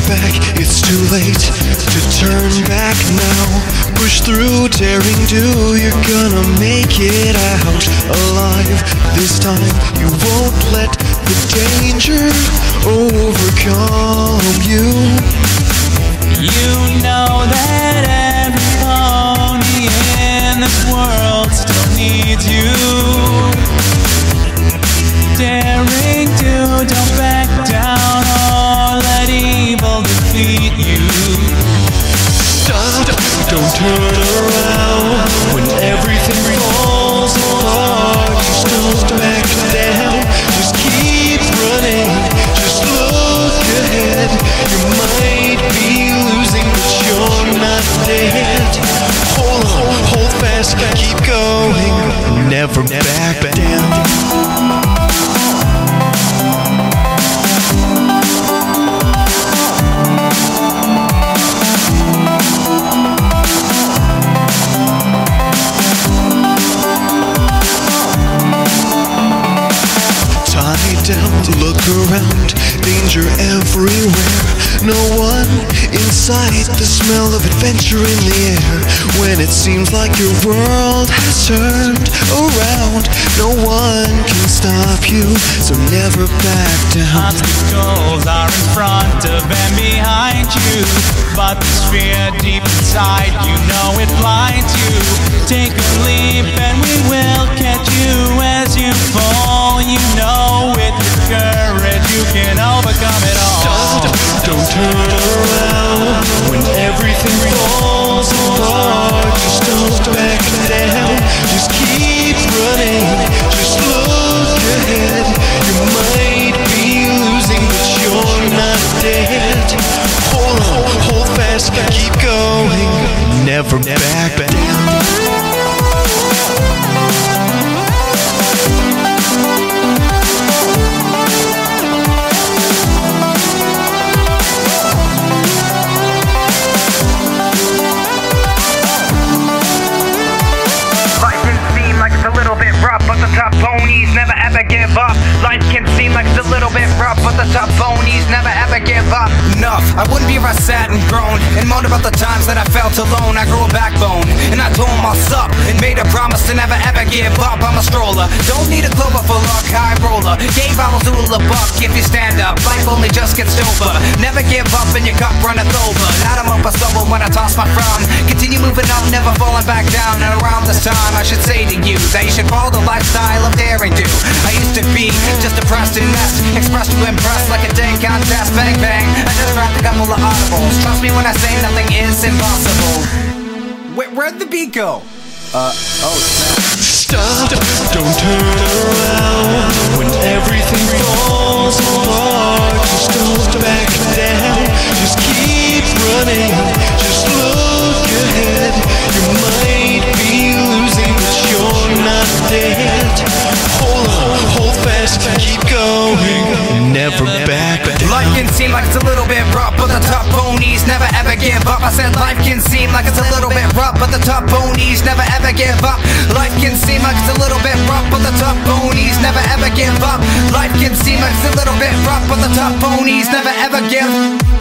back, it's too late to turn back now. Push through, daring do, you're gonna make it out alive. This time you won't let the danger overcome you. You know that every pony in this world still needs you. Daring do, don't back down or let evil defeat you. Stop, don't turn around when everything falls apart. Just don't back down, just keep running, just look ahead. You might be losing, but you're not dead. Hold on, hold fast, keep going, never back down. Look around, danger everywhere. No one in sight, the smell of adventure in the air. When it seems like your world has turned around, no one can stop you, so never back down. Obstacles are in front of and behind you, but this fear deep inside, you know it blinds you. Take a leap and we will catch you as you fall. You know with your courage you can overcome it all. Stop, don't turn around when everything falls apart. Just don't back down, just keep running, just look ahead. You might be losing, but you're not dead. Hold on, hold fast, keep going, never back down. Top ponies never ever give up. Life can seem like it's a little bit rough, but the top ponies never ever give up. Enough, I wouldn't be if I sat and groaned and moaned about the times that I felt alone. I grew a backbone and I told myself and made a promise to never ever give up. I'm a stroller, don't need a clover for luck. High roller, game bottles to a buck. If you stand up, life only just gets over. Never give up and your cup runneth over. Not a moment of stumble when I toss my frown. Continue moving up, never falling back down. And around this time I should say to you that you should follow the lifestyle of daring do. I used to be just depressed and messed, expressed to impress like a dang contest. Bang bang, I just rapped a couple of audibles. Trust me when I say nothing is impossible. Where'd the beat go? Oh snap. Stop, don't turn around when everything falls apart. Just don't back down, just keep running, just look ahead. You might be losing, but you're not dead. Hold on, hold fast, keep going, never back down. Life can seem like it's a little bit rough, but the top ponies never ever give up. I said life can seem like it's a little bit rough, but the top ponies never ever give up. Life can seem like it's a little bit rough, but the top ponies never ever give up. Life can seem like it's a little bit rough, but the top ponies never ever give up.